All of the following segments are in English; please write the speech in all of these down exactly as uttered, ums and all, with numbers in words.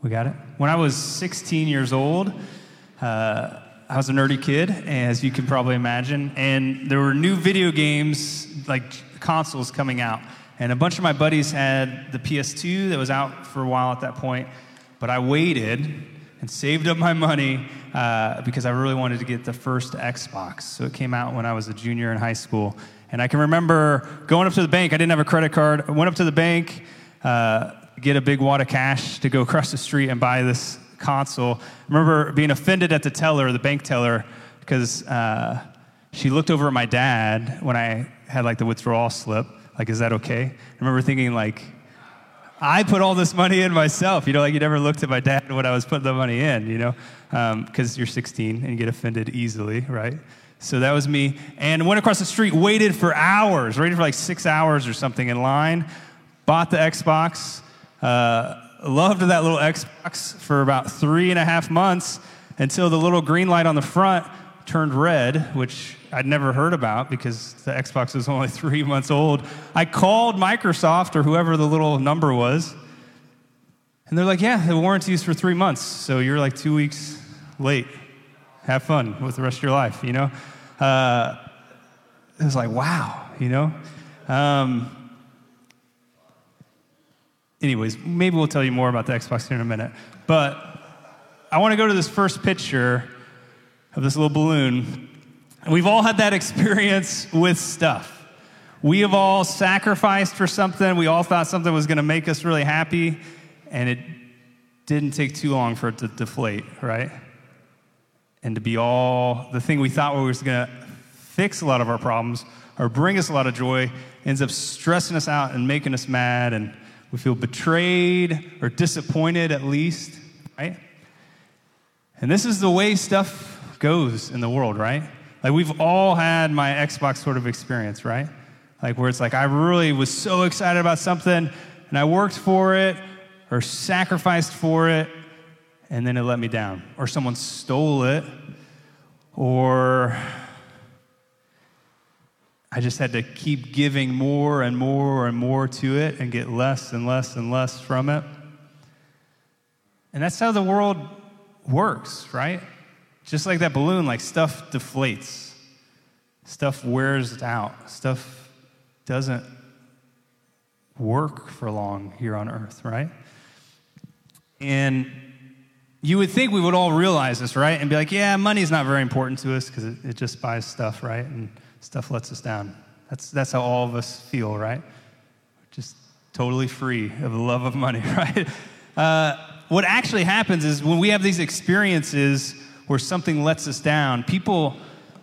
We got it? When I was sixteen years old, uh, I was a nerdy kid, as you can probably imagine, and there were new video games, like consoles, coming out. And a bunch of my buddies had the P S two that was out for a while at that point, but I waited and saved up my money uh, because I really wanted to get the first Xbox. So it came out when I was a junior in high school. And I can remember going up to the bank. I didn't have a credit card. I went up to the bank, uh, get a big wad of cash to go across the street and buy this console. I remember being offended at the teller, the bank teller, because uh, she looked over at my dad when I had like the withdrawal slip. Like, is that okay? I remember thinking, like, I put all this money in myself. You know, like you never looked at my dad when I was putting the money in, you know, because um, you're sixteen and you get offended easily, right? So that was me. And went across the street, waited for hours, waited for like six hours or something in line, bought the Xbox, uh, loved that little Xbox for about three and a half months until the little green light on the front turned red, which I'd never heard about because the Xbox was only three months old. I called Microsoft or whoever the little number was, and they're like, yeah, the warranty is for three months, so you're like two weeks late. Have fun with the rest of your life, you know? Uh, it was like, wow, you know? Um, anyways, maybe we'll tell you more about the Xbox here in a minute. But I want to go to this first picture of this little balloon. We've all had that experience with stuff. We have all sacrificed for something. We all thought something was going to make us really happy, and it didn't take too long for it to deflate, right? And to be all, the thing we thought was going to fix a lot of our problems or bring us a lot of joy ends up stressing us out and making us mad, and we feel betrayed or disappointed at least, right? And this is the way stuff goes in the world, right? Like, we've all had my Xbox sort of experience, right? Like, where it's like, I really was so excited about something, and I worked for it, or sacrificed for it, and then it let me down. Or someone stole it, or I just had to keep giving more and more and more to it and get less and less and less from it. And that's how the world works, right? Just like that balloon, like stuff deflates. Stuff wears out. Stuff doesn't work for long here on earth, right? And you would think we would all realize this, right? And be like, yeah, money's not very important to us because it, it just buys stuff, right? And stuff lets us down. That's that's how all of us feel, right? Just totally free of the love of money, right? Uh, what actually happens is when we have these experiences where something lets us down, people,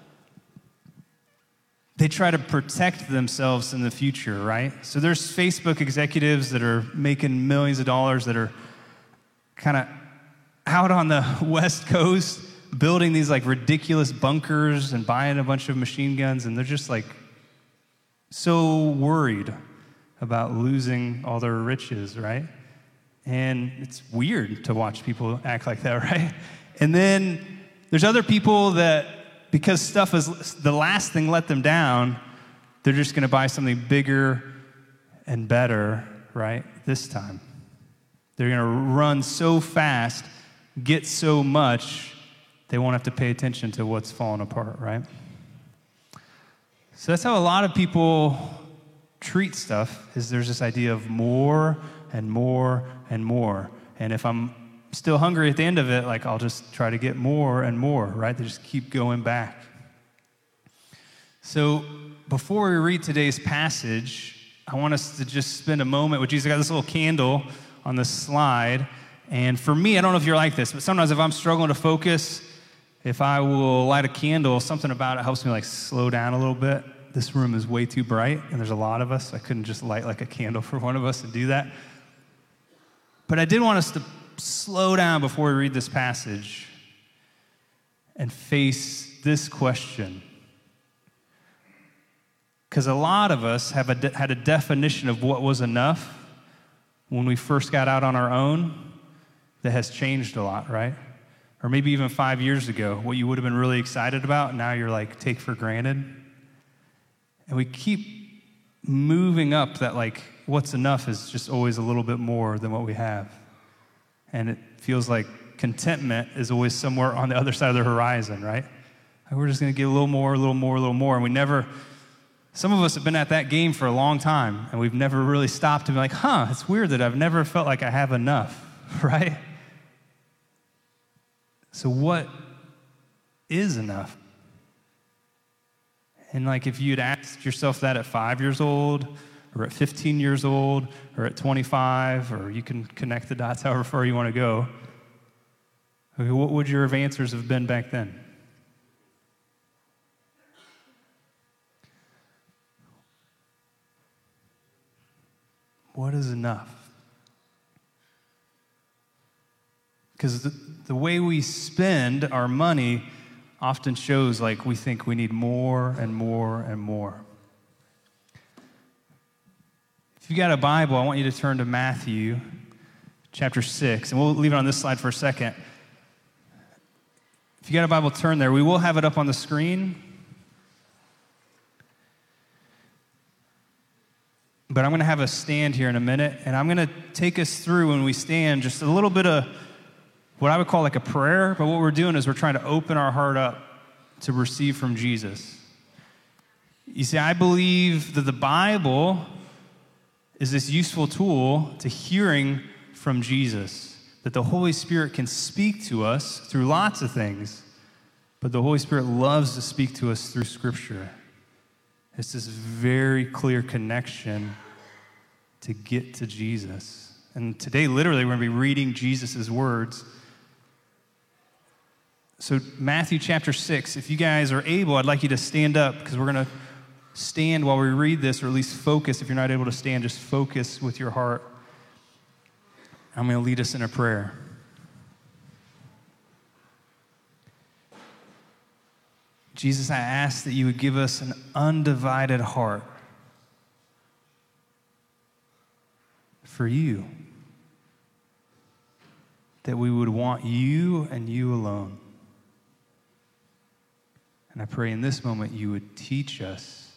they try to protect themselves in the future, right? So there's Facebook executives that are making millions of dollars that are kind of out on the West Coast building these like ridiculous bunkers and buying a bunch of machine guns, and they're just like so worried about losing all their riches, right? And it's weird to watch people act like that, right? And then there's other people that, because stuff is the last thing let them down, they're just going to buy something bigger and better, right, this time. They're going to run so fast, get so much, they won't have to pay attention to what's falling apart, right? So that's how a lot of people treat stuff, is there's this idea of more and more and more. And if I'm still hungry at the end of it, like, I'll just try to get more and more, right? They just keep going back. So before we read today's passage, I want us to just spend a moment with Jesus. I got this little candle on this slide. And for me, I don't know if you're like this, but sometimes if I'm struggling to focus, if I will light a candle, something about it helps me like slow down a little bit. This room is way too bright, and there's a lot of us. So I couldn't just light like a candle for one of us and do that. But I did want us to slow down before we read this passage and face this question. Because a lot of us have a de- had a definition of what was enough when we first got out on our own that has changed a lot, right? Or maybe even five years ago, what you would have been really excited about, now you're like, take for granted. And we keep moving up that like, what's enough is just always a little bit more than what we have. And it feels like contentment is always somewhere on the other side of the horizon, right? Like we're just going to get a little more, a little more, a little more. And we never, some of us have been at that game for a long time, and we've never really stopped to be like, huh, it's weird that I've never felt like I have enough, right? So what is enough? And like if you'd asked yourself that at five years old, or at fifteen years old, or at twenty-five, or you can connect the dots however far you want to go, okay, what would your answers have been back then? What is enough? Because the, the way we spend our money often shows like we think we need more and more and more. If you got a Bible, I want you to turn to Matthew chapter six, and we'll leave it on this slide for a second. If you got a Bible, turn there. We will have it up on the screen. But I'm going to have a stand here in a minute, and I'm going to take us through when we stand just a little bit of what I would call like a prayer, but what we're doing is we're trying to open our heart up to receive from Jesus. You see, I believe that the Bible is this useful tool to hearing from Jesus, that the Holy Spirit can speak to us through lots of things, but the Holy Spirit loves to speak to us through Scripture. It's this very clear connection to get to Jesus. And today, literally, we're going to be reading Jesus' words. So Matthew chapter six, if you guys are able, I'd like you to stand up because we're going to stand while we read this, or at least focus. If you're not able to stand, just focus with your heart. I'm going to lead us in a prayer. Jesus, I ask that you would give us an undivided heart for you, that we would want you and you alone. And I pray in this moment you would teach us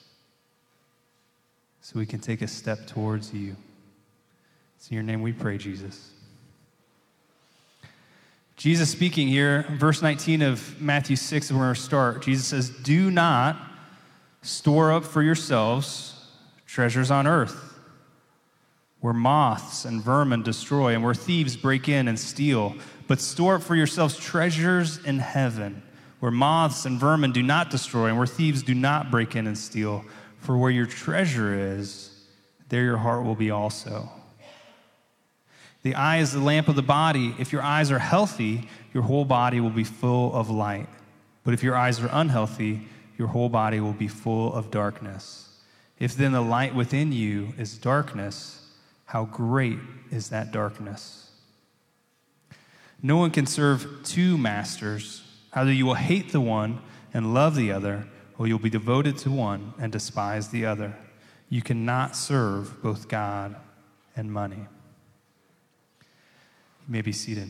so we can take a step towards you. It's in your name we pray, Jesus. Jesus speaking here, verse nineteen of Matthew six is where we're going to start. Jesus says, do not store up for yourselves treasures on earth, where moths and vermin destroy and where thieves break in and steal, but store up for yourselves treasures in heaven, where moths and vermin do not destroy and where thieves do not break in and steal. For where your treasure is, there your heart will be also. The eye is the lamp of the body. If your eyes are healthy, your whole body will be full of light. But if your eyes are unhealthy, your whole body will be full of darkness. If then the light within you is darkness, how great is that darkness? No one can serve two masters. Either you will hate the one and love the other, or you'll be devoted to one and despise the other. You cannot serve both God and money. You may be seated.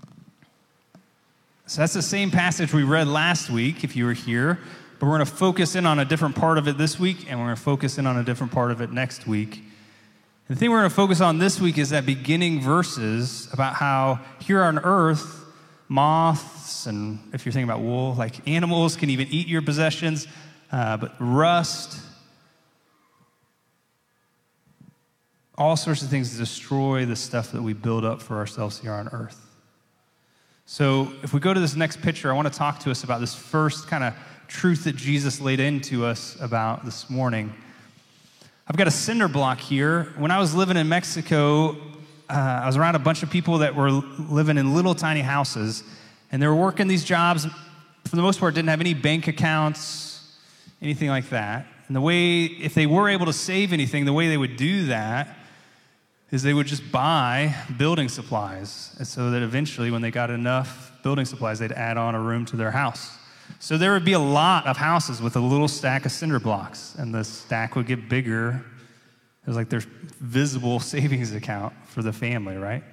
So that's the same passage we read last week, if you were here, but we're going to focus in on a different part of it this week, and we're going to focus in on a different part of it next week. And the thing we're going to focus on this week is that beginning verses about how here on earth, moths, and if you're thinking about wool, like animals can even eat your possessions, uh, but rust, all sorts of things destroy the stuff that we build up for ourselves here on earth. So if we go to this next picture, I want to talk to us about this first kind of truth that Jesus laid into us about this morning. I've got a cinder block here. When I was living in Mexico, uh, I was around a bunch of people that were living in little tiny houses, and they were working these jobs, for the most part, didn't have any bank accounts, anything like that. And the way, if they were able to save anything, the way they would do that is they would just buy building supplies, and so that eventually when they got enough building supplies, they'd add on a room to their house. So there would be a lot of houses with a little stack of cinder blocks, and the stack would get bigger. It was like their visible savings account for the family, right?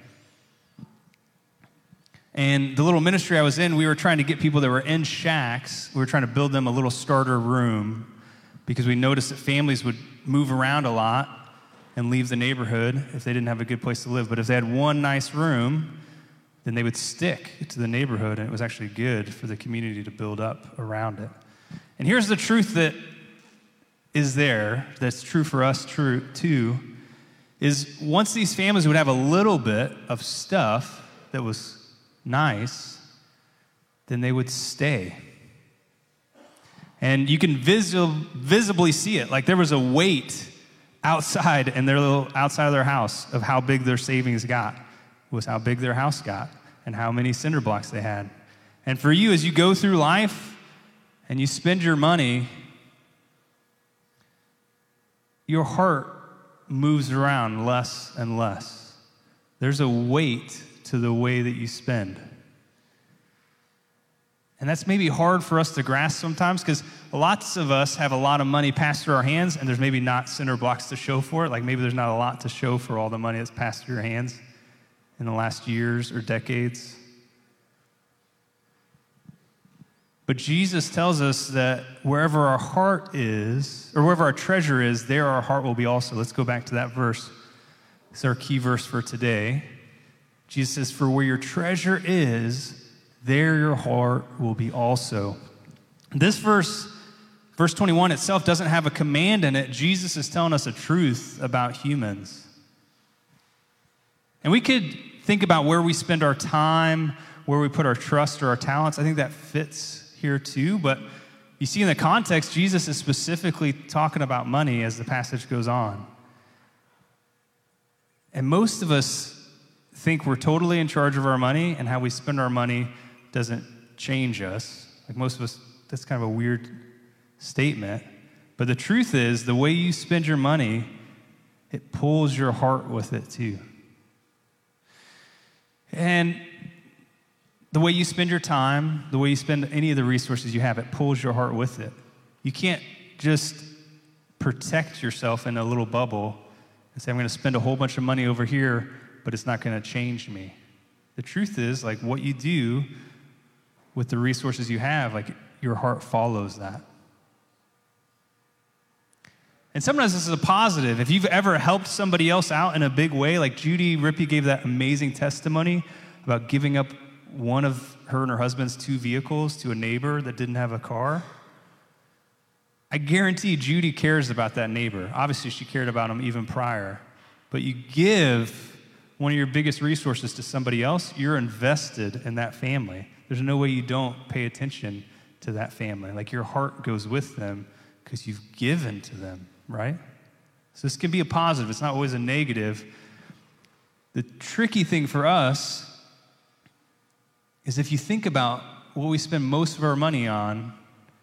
And the little ministry I was in, we were trying to get people that were in shacks, we were trying to build them a little starter room because we noticed that families would move around a lot and leave the neighborhood if they didn't have a good place to live. But if they had one nice room, then they would stick to the neighborhood, and it was actually good for the community to build up around it. And here's the truth that is there, that's true for us true too, is once these families would have a little bit of stuff that was nice, then they would stay. And you can visi- visibly see it. Like there was a weight outside in their little, outside of their house of how big their savings got, was how big their house got and how many cinder blocks they had. And for you, as you go through life and you spend your money, your heart moves around less and less. There's a weight to the way that you spend. And that's maybe hard for us to grasp sometimes because lots of us have a lot of money passed through our hands and there's maybe not cinder blocks to show for it. Like maybe there's not a lot to show for all the money that's passed through your hands in the last years or decades. But Jesus tells us that wherever our heart is, or wherever our treasure is, there our heart will be also. Let's go back to that verse. It's our key verse for today. Jesus says, for where your treasure is, there your heart will be also. This verse, verse twenty-one itself, doesn't have a command in it. Jesus is telling us a truth about humans. And we could think about where we spend our time, where we put our trust or our talents. I think that fits here too. But you see in the context, Jesus is specifically talking about money as the passage goes on. And most of us think we're totally in charge of our money, and how we spend our money doesn't change us. Like most of us, that's kind of a weird statement. But the truth is, the way you spend your money, it pulls your heart with it too. And the way you spend your time, the way you spend any of the resources you have, it pulls your heart with it. You can't just protect yourself in a little bubble and say, I'm going to spend a whole bunch of money over here, but it's not going to change me. The truth is, like, what you do with the resources you have, like, your heart follows that. And sometimes this is a positive. If you've ever helped somebody else out in a big way, like Judy Rippey gave that amazing testimony about giving up one of her and her husband's two vehicles to a neighbor that didn't have a car. I guarantee Judy cares about that neighbor. Obviously, she cared about him even prior. But you give one of your biggest resources to somebody else, you're invested in that family. There's no way you don't pay attention to that family. Like your heart goes with them because you've given to them, right? So this can be a positive. It's not always a negative. The tricky thing for us is if you think about what we spend most of our money on,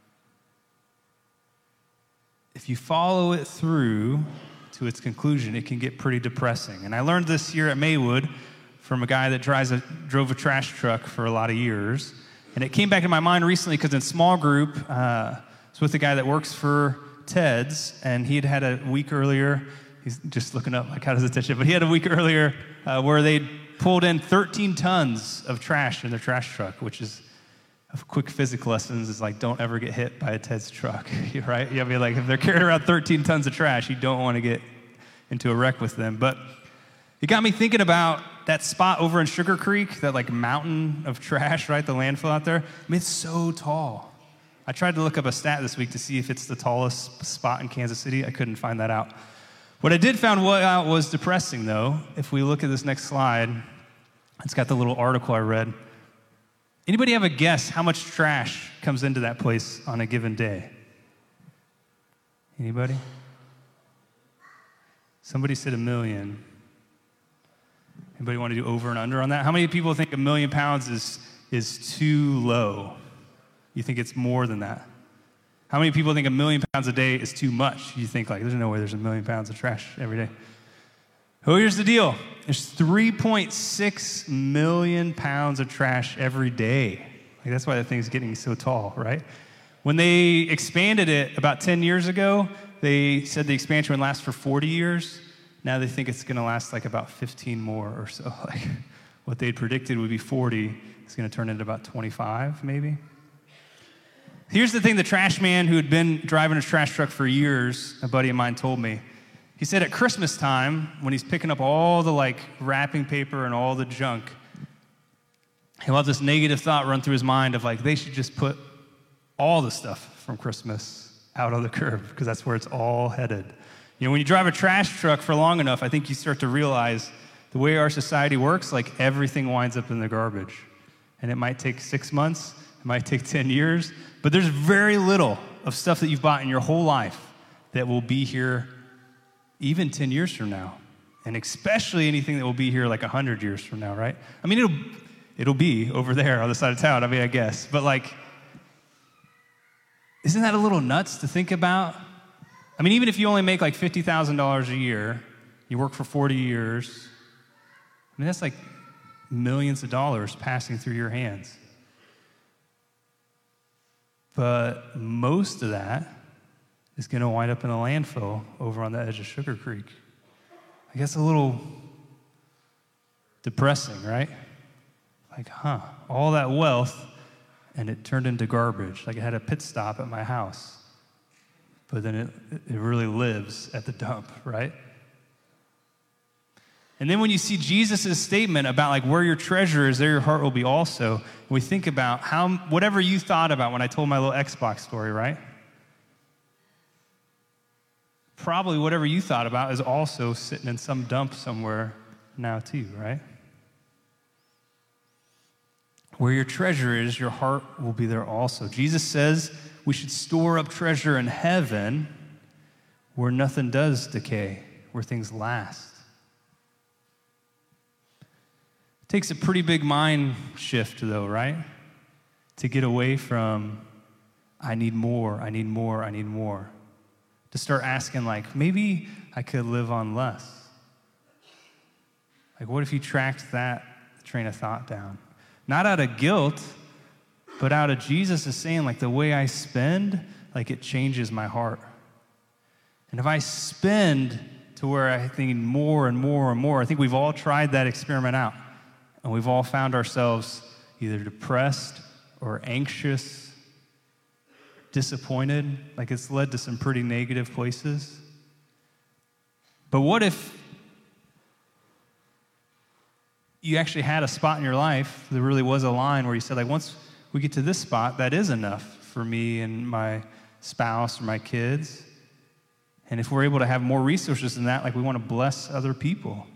if you follow it through to its conclusion, it can get pretty depressing. And I learned this here at Maywood from a guy that drives a, drove a trash truck for a lot of years. And it came back to my mind recently because in small group, uh, I was with a guy that works for Ted's, and he had had a week earlier, he's just looking up like how does it touch it, but he had a week earlier uh, where they'd pulled in thirteen tons of trash in their trash truck, which is a quick physics lessons is like, don't ever get hit by a Ted's truck, right? You know, like if they're carrying around thirteen tons of trash, you don't want to get into a wreck with them. But it got me thinking about that spot over in Sugar Creek, that like mountain of trash, right? The landfill out there. I mean, it's so tall. I tried to look up a stat this week to see if it's the tallest spot in Kansas City. I couldn't find that out. What I did find out was depressing, though. If we look at this next slide, it's got the little article I read. Anybody have a guess how much trash comes into that place on a given day? Anybody? Somebody said a million. Anybody want to do over and under on that? How many people think a million pounds is, is too low? You think it's more than that? How many people think a million pounds a day is too much? You think like, there's no way there's a million pounds of trash every day. Oh, here's the deal. There's three point six million pounds of trash every day. Like that's why that thing's getting so tall, right? When they expanded it about ten years ago, they said the expansion would last for forty years. Now they think it's going to last like about fifteen more or so. Like what they'd predicted would be forty. It's going to turn into about twenty-five maybe. Here's the thing the trash man who had been driving a trash truck for years, a buddy of mine told me. He said at Christmas time, when he's picking up all the like wrapping paper and all the junk, he'll have this negative thought run through his mind of like, they should just put all the stuff from Christmas out on the curb because that's where it's all headed. You know, when you drive a trash truck for long enough, I think you start to realize the way our society works, like everything winds up in the garbage. And it might take six months, it might take ten years, but there's very little of stuff that you've bought in your whole life that will be here even ten years from now. And especially anything that will be here like one hundred years from now, right? I mean, it'll it'll be over there on the side of town, I mean, I guess. But like, isn't that a little nuts to think about? I mean, even if you only make like fifty thousand dollars a year, you work for forty years, I mean, that's like millions of dollars passing through your hands. But most of that is going to wind up in a landfill over on the edge of Sugar Creek. I guess a little depressing, right? Like, huh, all that wealth, and it turned into garbage. Like it had a pit stop at my house, but then it, it really lives at the dump, right? And then when you see Jesus' statement about like where your treasure is, there your heart will be also, we think about how whatever you thought about when I told my little Xbox story, right? Probably whatever you thought about is also sitting in some dump somewhere now too, right? Where your treasure is, your heart will be there also. Jesus says we should store up treasure in heaven where nothing does decay, where things last. It takes a pretty big mind shift, though, right? To get away from, I need more, I need more, I need more. To start asking, like, maybe I could live on less. Like, what if you tracked that train of thought down? Not out of guilt, but out of Jesus is saying, like, the way I spend, like, it changes my heart. And if I spend to where I think more and more and more, I think we've all tried that experiment out. And we've all found ourselves either depressed or anxious, disappointed. Like it's led to some pretty negative places. But what if you actually had a spot in your life, there really was a line where you said, like, once we get to this spot, that is enough for me and my spouse or my kids. And if we're able to have more resources than that, like we want to bless other people.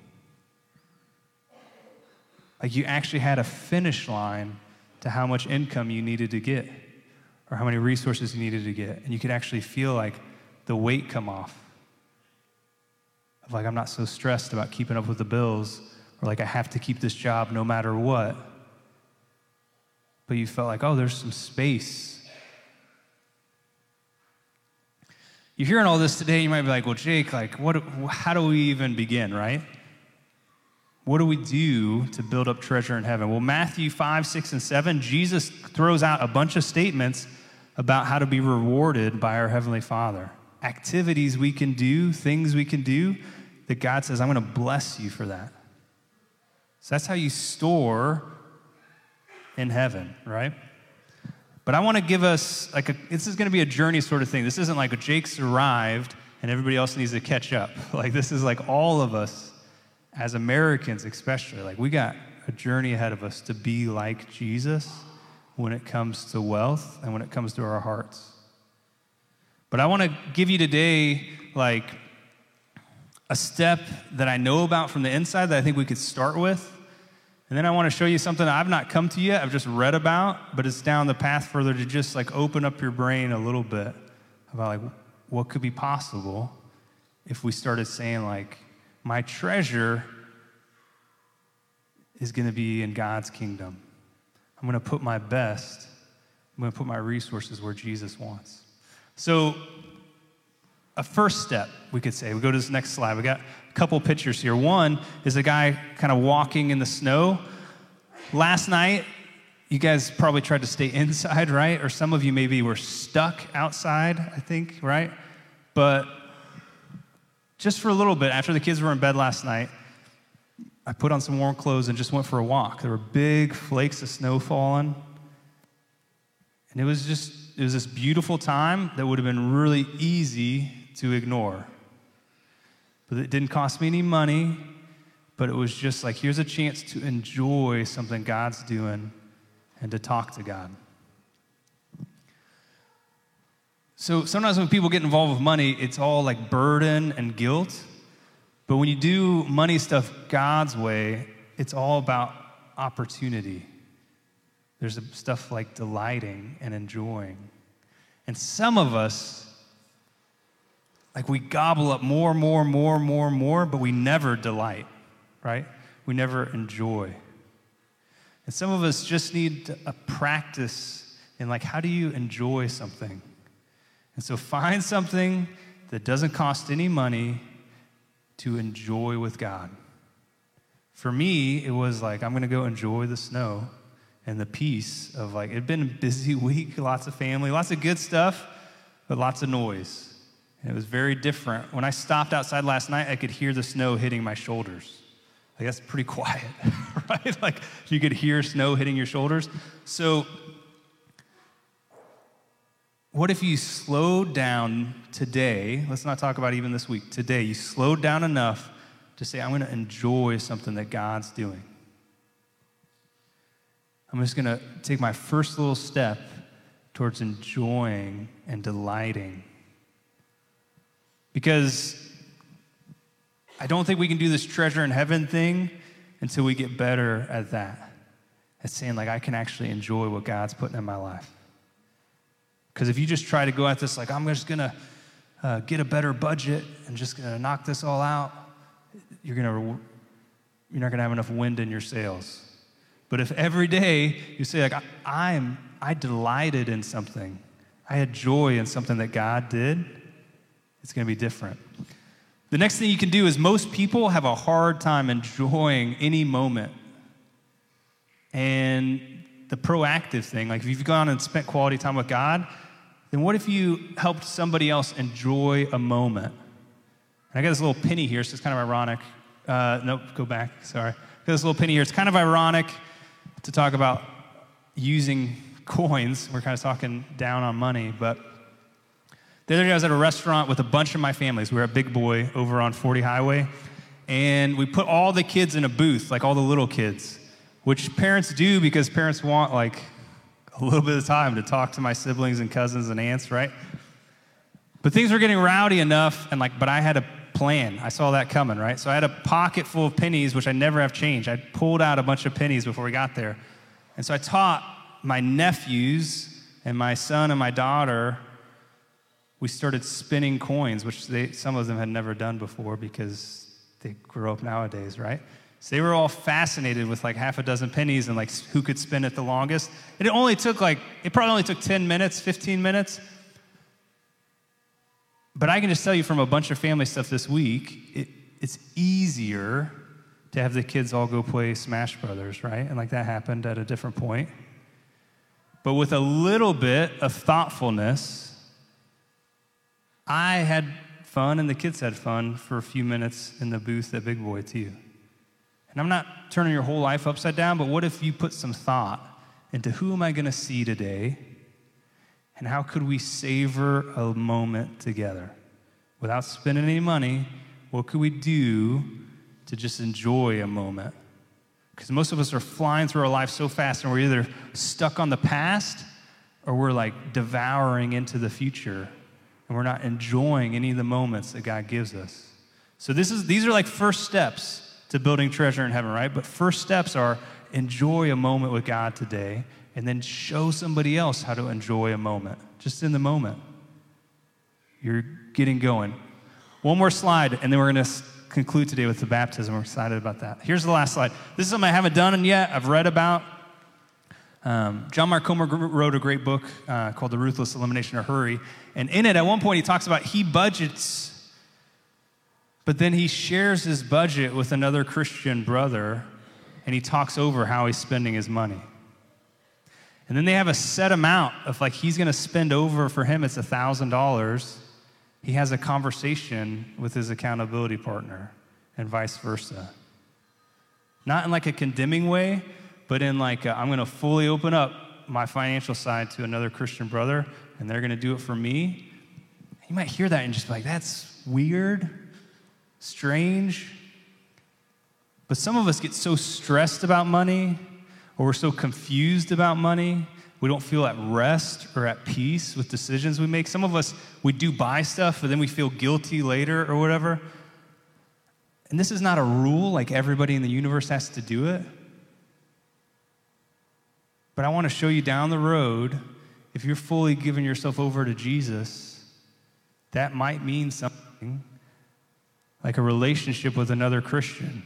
Like you actually had a finish line to how much income you needed to get or how many resources you needed to get. And you could actually feel like the weight come off. Of like, I'm not so stressed about keeping up with the bills or like I have to keep this job no matter what. But you felt like, oh, there's some space. You're hearing all this today, you might be like, well, Jake, like, what? How do we even begin, right? What do we do to build up treasure in heaven? Well, Matthew five, six, and seven, Jesus throws out a bunch of statements about how to be rewarded by our Heavenly Father. Activities we can do, things we can do, that God says, I'm going to bless you for that. So that's how you store in heaven, right? But I want to give us, like, a, this is going to be a journey sort of thing. This isn't like Jake's arrived and everybody else needs to catch up. Like, this is like all of us, as Americans especially, like we got a journey ahead of us to be like Jesus when it comes to wealth and when it comes to our hearts. But I want to give you today like a step that I know about from the inside that I think we could start with. And then I want to show you something that I've not come to yet, I've just read about, but it's down the path further to just like open up your brain a little bit about like what could be possible if we started saying like, my treasure is going to be in God's kingdom. I'm going to put my best, I'm going to put my resources where Jesus wants. So a first step, we could say, we go to this next slide. We got a couple pictures here. One is a guy kind of walking in the snow. Last night, you guys probably tried to stay inside, right? Or some of you maybe were stuck outside, I think, right? But just for a little bit, after the kids were in bed last night, I put on some warm clothes and just went for a walk. There were big flakes of snow falling. And it was just, it was this beautiful time that would have been really easy to ignore. But it didn't cost me any money, but it was just like, here's a chance to enjoy something God's doing and to talk to God. So sometimes when people get involved with money, it's all like burden and guilt. But when you do money stuff God's way, it's all about opportunity. There's stuff like delighting and enjoying. And some of us, like we gobble up more, more, more, more, more, but we never delight, right? We never enjoy. And some of us just need a practice in like, how do you enjoy something? And so find something that doesn't cost any money to enjoy with God. For me, it was like, I'm going to go enjoy the snow and the peace of like, it'd been a busy week, lots of family, lots of good stuff, but lots of noise. And it was very different. When I stopped outside last night, I could hear the snow hitting my shoulders. Like, that's pretty quiet, right? Like, you could hear snow hitting your shoulders. So, what if you slowed down today? Let's not talk about even this week. Today, you slowed down enough to say, I'm going to enjoy something that God's doing. I'm just going to take my first little step towards enjoying and delighting. Because I don't think we can do this treasure in heaven thing until we get better at that. At saying, like, I can actually enjoy what God's putting in my life. Because if you just try to go at this like, I'm just going to uh, get a better budget and just going to knock this all out, you're going to you're not going to have enough wind in your sails. But if every day you say, like, I, I am, I delighted in something, I had joy in something that God did, it's going to be different. The next thing you can do is most people have a hard time enjoying any moment. And the proactive thing, like if you've gone and spent quality time with God, then what if you helped somebody else enjoy a moment? And I got this little penny here, so it's kind of ironic. Uh, nope, go back, sorry. I got this little penny here. It's kind of ironic to talk about using coins. We're kind of talking down on money, but the other day I was at a restaurant with a bunch of my families. We were at Big Boy over on forty Highway, and we put all the kids in a booth, like all the little kids, which parents do because parents want like a little bit of time to talk to my siblings and cousins and aunts, right? But things were getting rowdy enough, and like, but I had a plan. I saw that coming, right? So I had a pocket full of pennies, which I never have changed. I pulled out a bunch of pennies before we got there. And so I taught my nephews and my son and my daughter, we started spinning coins, which they, some of them had never done before because they grew up nowadays, right? So they were all fascinated with like half a dozen pennies and like who could spin it the longest. And it only took like, it probably only took ten minutes, fifteen minutes. But I can just tell you from a bunch of family stuff this week, it, it's easier to have the kids all go play Smash Brothers, right? And like that happened at a different point. But with a little bit of thoughtfulness, I had fun and the kids had fun for a few minutes in the booth at Big Boy too. And I'm not turning your whole life upside down, but what if you put some thought into who am I going to see today? And how could we savor a moment together? Without spending any money, what could we do to just enjoy a moment? Because most of us are flying through our life so fast and we're either stuck on the past or we're like devouring into the future and we're not enjoying any of the moments that God gives us. So this is these are like first steps to building treasure in heaven, right? But first steps are enjoy a moment with God today and then show somebody else how to enjoy a moment, just in the moment. You're getting going. One more slide, and then we're going to conclude today with the baptism. We're excited about that. Here's the last slide. This is something I haven't done yet. I've read about. Um, John Mark Comer wrote a great book uh, called The Ruthless Elimination of Hurry. And in it, at one point, he talks about he budgets, but then he shares his budget with another Christian brother, and he talks over how he's spending his money. And then they have a set amount of like he's going to spend over for him, it's one thousand dollars. He has a conversation with his accountability partner and vice versa. Not in like a condemning way, but in like i I'm going to fully open up my financial side to another Christian brother and they're going to do it for me. You might hear that and just be like, that's weird, strange. But some of us get so stressed about money, or we're so confused about money, we don't feel at rest or at peace with decisions we make. Some of us, we do buy stuff, but then we feel guilty later or whatever. And this is not a rule, like everybody in the universe has to do it. But I want to show you down the road, if you're fully giving yourself over to Jesus, that might mean something like a relationship with another Christian,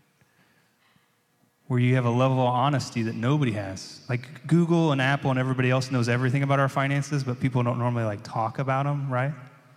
where you have a level of honesty that nobody has. Like Google and Apple and everybody else knows everything about our finances, but people don't normally like talk about them, right?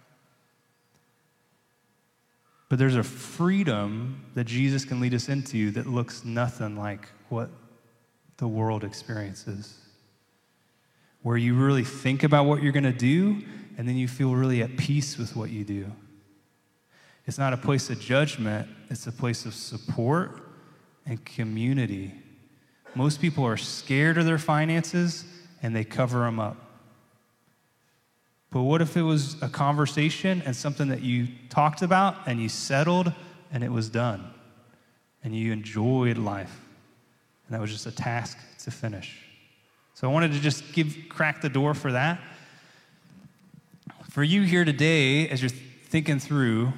But there's a freedom that Jesus can lead us into that looks nothing like what the world experiences, where you really think about what you're going to do, and then you feel really at peace with what you do. It's not a place of judgment, it's a place of support and community. Most people are scared of their finances, and they cover them up. But what if it was a conversation and something that you talked about and you settled and it was done and you enjoyed life and that was just a task to finish? So I wanted to just give crack the door for that. For you here today, as you're thinking through,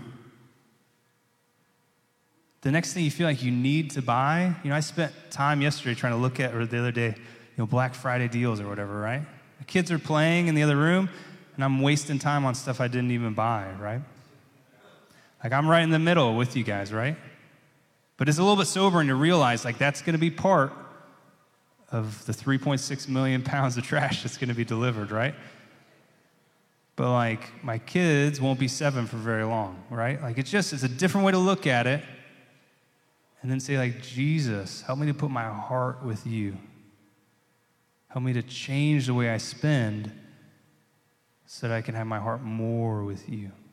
the next thing you feel like you need to buy, you know, I spent time yesterday trying to look at, or the other day, you know, Black Friday deals or whatever, right? The kids are playing in the other room, and I'm wasting time on stuff I didn't even buy, right? Like, I'm right in the middle with you guys, right? But it's a little bit sobering to realize, like, that's going to be part of the three point six million pounds of trash that's going to be delivered, right? But, like, my kids won't be seven for very long, right? Like, it's just, it's a different way to look at it. And then say, like, Jesus, help me to put my heart with you. Help me to change the way I spend so that I can have my heart more with you.